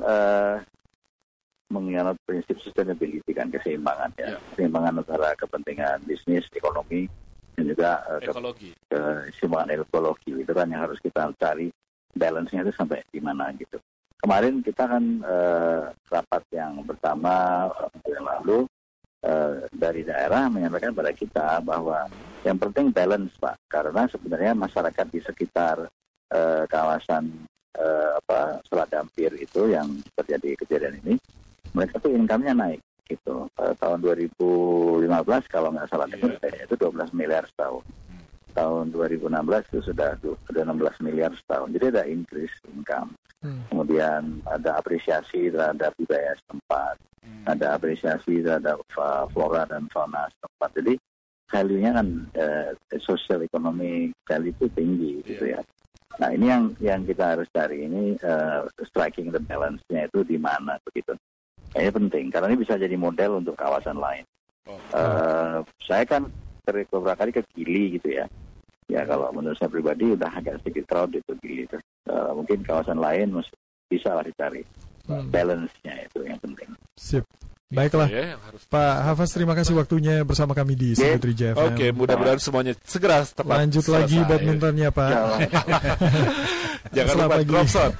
menganut prinsip sustainability, kan, keseimbangan, keseimbangan antara kepentingan bisnis, ekonomi, dan juga keseimbangan ekologi. Itu kan yang harus kita cari. Balance-nya itu sampai di mana gitu. Kemarin kita kan rapat yang pertama yang lalu dari daerah menyampaikan pada kita bahwa yang penting balance, Pak, karena sebenarnya masyarakat di sekitar kawasan Selat Dampir itu yang terjadi kejadian ini, mereka tuh income-nya naik gitu. Tahun 2015 kalau nggak salah itu 12 miliar setahun. Tahun 2016 itu sudah 16 miliar setahun. Jadi ada increase income. Kemudian ada apresiasi terhadap budaya setempat. Ada apresiasi terhadap flora dan fauna setempat. Jadi value-nya kan social economy value itu tinggi gitu ya. Nah, ini yang kita harus cari ini striking the balance-nya itu di mana begitu. Kayaknya penting karena ini bisa jadi model untuk kawasan lain. Saya kan beberapa kali ke Gili gitu ya. Ya kalau menurut saya pribadi udah agak sedikit crowded itu Gili. Mungkin kawasan lain bisa lah dicari. Balance-nya itu yang penting.
Sip. Baiklah, Pak Hafaz, terima kasih waktunya bersama kami di Sindo Trijaya FM.
Oke, mudah-mudahan semuanya segera tepat.
Lanjut lagi badmintonnya, Pak.
Jangan lupa drop shot.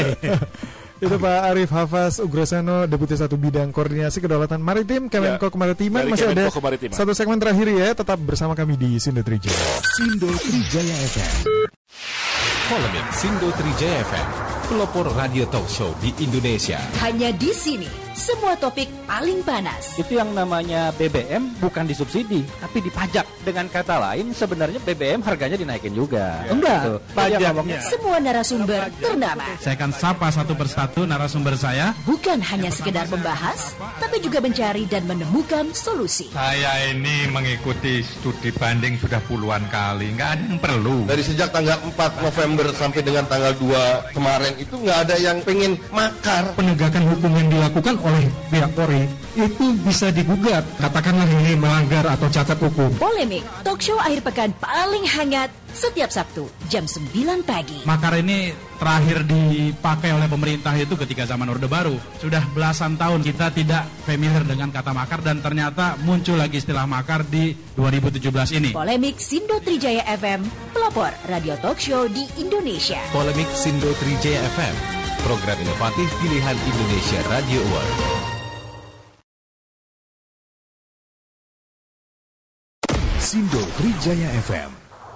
Itu Pak Arif Hafaz Ugrasano, Deputi 1 Bidang Koordinasi Kedaulatan Maritim Kemenko Kemaritiman. Masih ada satu segmen terakhir ya, tetap bersama kami di Sindo Trijaya.
Sindo Trijaya FM.
Polemik Sindo Trijaya FM, pelopor radio talk show di Indonesia.
Hanya di sini, semua topik paling panas.
Itu yang namanya BBM bukan disubsidi, tapi dipajak. Dengan kata lain, sebenarnya BBM harganya dinaikin juga.
Enggak,
pajaknya.
Semua narasumber ternama.
Saya akan sapa satu persatu narasumber saya.
Bukan hanya sekedar membahas, tapi juga mencari dan menemukan solusi.
Saya ini mengikuti studi banding sudah puluhan kali, nggak ada yang perlu.
Dari sejak tanggal 4 November sampai dengan tanggal 2 kemarin itu nggak ada yang pengen makar.
Penegakan hukum yang dilakukan oleh pihak Polri itu bisa digugat. Katakanlah ini melanggar atau cacat hukum.
Polemik, talk show akhir pekan paling hangat setiap Sabtu jam 9 pagi.
Makar ini terakhir dipakai oleh pemerintah itu ketika zaman Orde Baru. Sudah belasan tahun kita tidak familiar dengan kata makar dan ternyata muncul lagi istilah makar di 2017 ini.
Polemik Sindo Trijaya FM, pelopor radio talk show di Indonesia.
Polemik Sindo Trijaya FM, program inovatif pilihan Indonesia Radio Award.
Sindo Trijaya FM.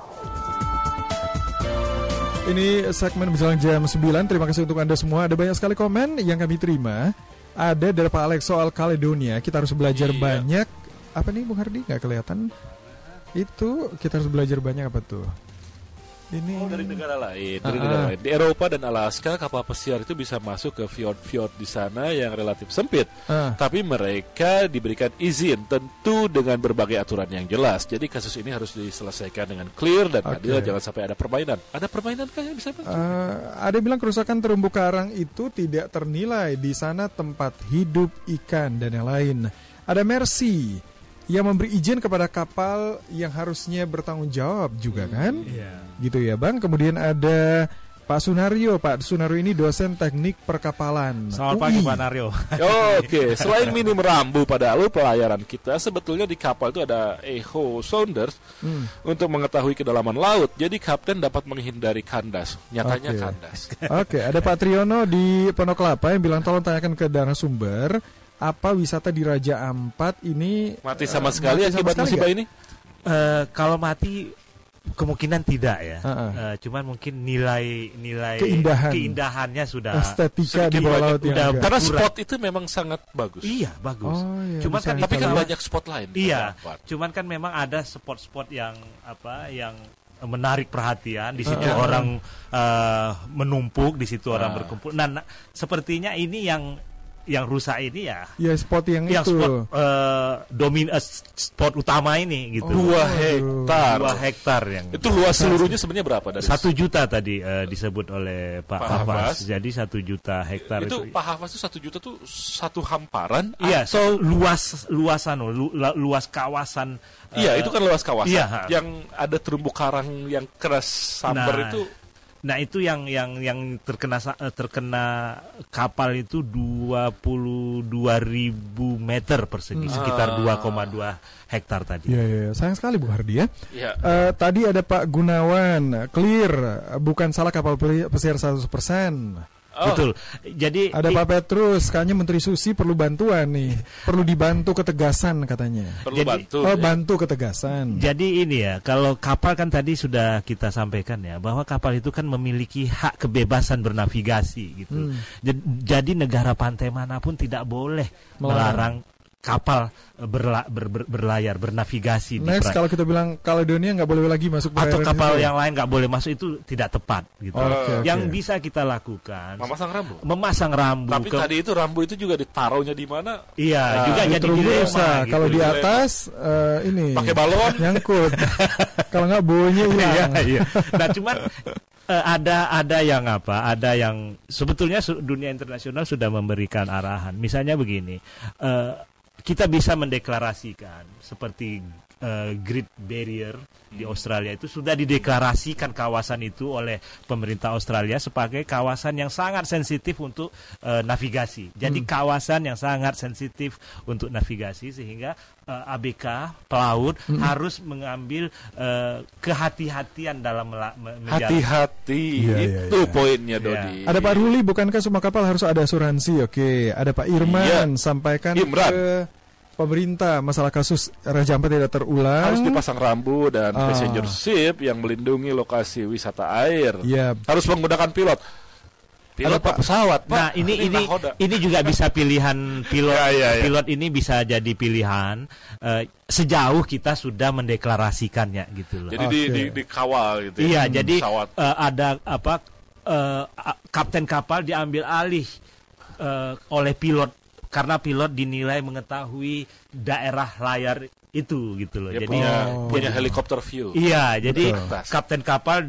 Ini segmen menjelang jam 9. Terima kasih untuk Anda semua. Ada banyak sekali komen yang kami terima. Ada dari Pak Alex soal Kaledonia. Kita harus belajar banyak. Apa nih Bung Hardi? Nggak kelihatan. Itu kita harus belajar banyak apa tuh? Ini
dari negara lain. Dari negara lain. Di Eropa dan Alaska kapal pesiar itu bisa masuk ke fjord-fjord di sana yang relatif sempit. Tapi mereka diberikan izin tentu dengan berbagai aturan yang jelas. Jadi kasus ini harus diselesaikan dengan clear dan adil. Jangan sampai ada permainan. Ada permainan kan yang bisa masuk?
Ada yang bilang kerusakan terumbu karang itu tidak ternilai. Di sana tempat hidup ikan dan yang lain. Ada Mercy yang memberi izin kepada kapal yang harusnya bertanggung jawab juga kan? Gitu ya Bang. Kemudian ada Pak Sunario. Pak Sunario ini dosen teknik perkapalan.
Selamat pagi Pak Nario.
Oke, selain minim rambu pada alur pelayaran kita, sebetulnya di kapal itu ada echo sounders untuk mengetahui kedalaman laut. Jadi kapten dapat menghindari kandas. Nyatanya kandas.
Oke, ada Pak Triyono di Pondok Kelapa yang bilang tolong tanyakan ke narasumber. Apa wisata di Raja Ampat ini
mati sama sekali akibat musibah ini?
Kalau mati Kemungkinan tidak ya. Cuman mungkin nilai keindahannya sudah
estetika di bawah laut yang
karena spot itu memang sangat bagus.
Iya, bagus.
Iya,
cuman kan
tapi kan banyak spot lain.
Iya. Cuman kan memang ada spot-spot yang yang menarik perhatian. Di situ orang menumpuk, di situ orang berkumpul. Nah, sepertinya ini yang rusak ini ya
spot yang itu
spot utama ini gitu.
2 hektar
yang
itu luas seluruhnya sebenarnya berapa dari
1 juta tadi disebut oleh Pak Hafaz. Jadi 1 juta hektar
itu Pak Hafaz itu 1 juta tuh satu hamparan.
Iya, luas kawasan.
Iya, itu kan luas kawasan.
Iya,
yang ada terumbu karang yang keras sambar itu.
Nah, itu yang terkena kapal itu 22.000 meter persegi, sekitar 2,2 hektar tadi.
Iya, sayang sekali Bu Hardi ya.
Iya.
Tadi ada Pak Gunawan, clear, bukan salah kapal pesiar 100%.
Betul. Jadi
ada Pak Petrus, kayaknya Menteri Susi perlu bantuan nih. Perlu dibantu ketegasan katanya. Bantu ketegasan.
Jadi ini ya, kalau kapal kan tadi sudah kita sampaikan ya, bahwa kapal itu kan memiliki hak kebebasan bernavigasi gitu. Jadi negara pantai manapun tidak boleh melarang kapal berlayar, bernavigasi.
Next, kalau kita bilang Caledonia nggak boleh lagi masuk
atau kapal yang lain nggak boleh masuk, itu tidak tepat gitu. Yang bisa kita lakukan memasang rambu.
Tapi tadi itu rambu itu juga ditaruhnya di mana?
Iya, juga jadi dilema.
Gitu. Kalau di atas ini
pakai balon
nyangkut. Kalau nggak baunya hilang.
Iya. Nah, cuman ada yang sebetulnya dunia internasional sudah memberikan arahan. Misalnya begini. Kita bisa mendeklarasikan seperti Great Barrier di Australia itu sudah dideklarasikan kawasan itu oleh pemerintah Australia sebagai kawasan yang sangat sensitif untuk navigasi. Jadi kawasan yang sangat sensitif untuk navigasi, sehingga ABK pelaut harus mengambil kehati-hatian dalam
hati-hati. Itu poinnya, Dodi.
Ada Pak Ruli, bukankah semua kapal harus ada asuransi? Oke, ada Pak Irman, sampaikan ke pemerintah masalah kasus Raja Ampat tidak terulang.
Harus dipasang rambu dan passenger ship yang melindungi lokasi wisata air. Harus menggunakan pilot Pak pesawat, Pak.
Nah, ini juga bisa pilihan pilot. Pilot ini bisa jadi pilihan sejauh kita sudah mendeklarasikannya gitu loh.
Jadi dikawal gitu.
Iya, jadi ada kapten kapal diambil alih oleh pilot, karena pilot dinilai mengetahui daerah layar itu gitu loh.
Ya,
jadi
punya helikopter view.
Iya, jadi kapten kapal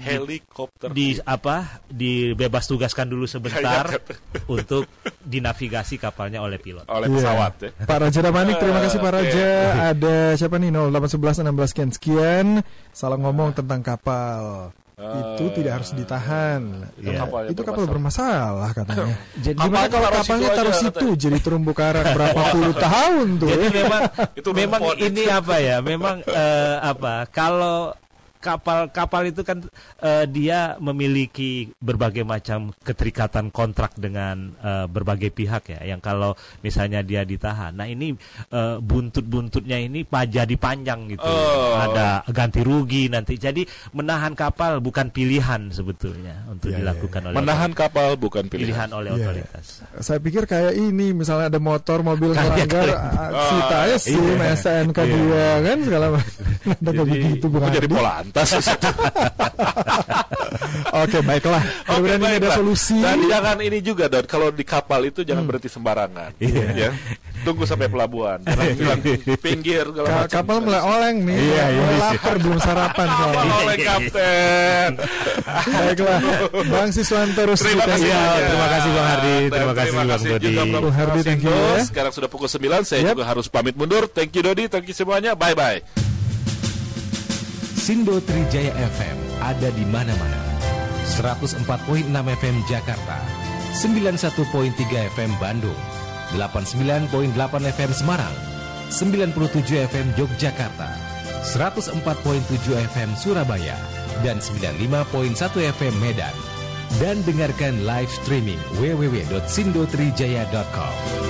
dibebas tugaskan dulu sebentar untuk dinavigasi kapalnya oleh pilot.
Oleh pesawat ya.
Pak Raja Damanik, terima kasih Pak Raja. Ada siapa nih 0811 16 sekian salah ngomong tentang kapal. Itu tidak harus ditahan. Itu kapal bermasalah katanya. Jadi gimana kalau kapalnya taruh situ jadi terumbu karang berapa puluh tahun tuh?
Jadi memang ini apa ya? Memang kalau kapal itu kan dia memiliki berbagai macam keterikatan kontrak dengan berbagai pihak ya, yang kalau misalnya dia ditahan, nah ini buntut-buntutnya ini jadi panjang gitu. Ada ganti rugi nanti. Jadi menahan kapal bukan pilihan sebetulnya untuk dilakukan oleh
menahan kapal bukan pilihan
oleh otoritas.
Saya pikir kayak ini, misalnya ada motor mobil melanggar, sita aja SIM, STNK dia kan segala macam.
Jadi jadi pola
Oke, baiklah. Mudah-mudahan ini ada solusi.
Dan jangan ini juga, Don. Kalau di kapal itu jangan berhenti sembarangan. Ya. Tunggu sampai pelabuhan. Jangan pinggir.
Kapal mulai oleng nih. Lapar belum sarapan.
Oleng kapten.
Baiklah, Bang Siswanto terus.
Terima
kasih Bang Hardi. Terima kasih Bang Dodi.
Bang Hardi, thank you.
Sekarang sudah pukul 9. Saya juga harus pamit mundur. Thank you Dodi. Thank you semuanya. Bye-bye.
Sindo Trijaya FM ada di mana-mana. 104.6 FM Jakarta, 91.3 FM Bandung, 89.8 FM Semarang, 97 FM Yogyakarta, 104.7 FM Surabaya, dan 95.1 FM Medan. Dan dengarkan live streaming www.sindotrijaya.com.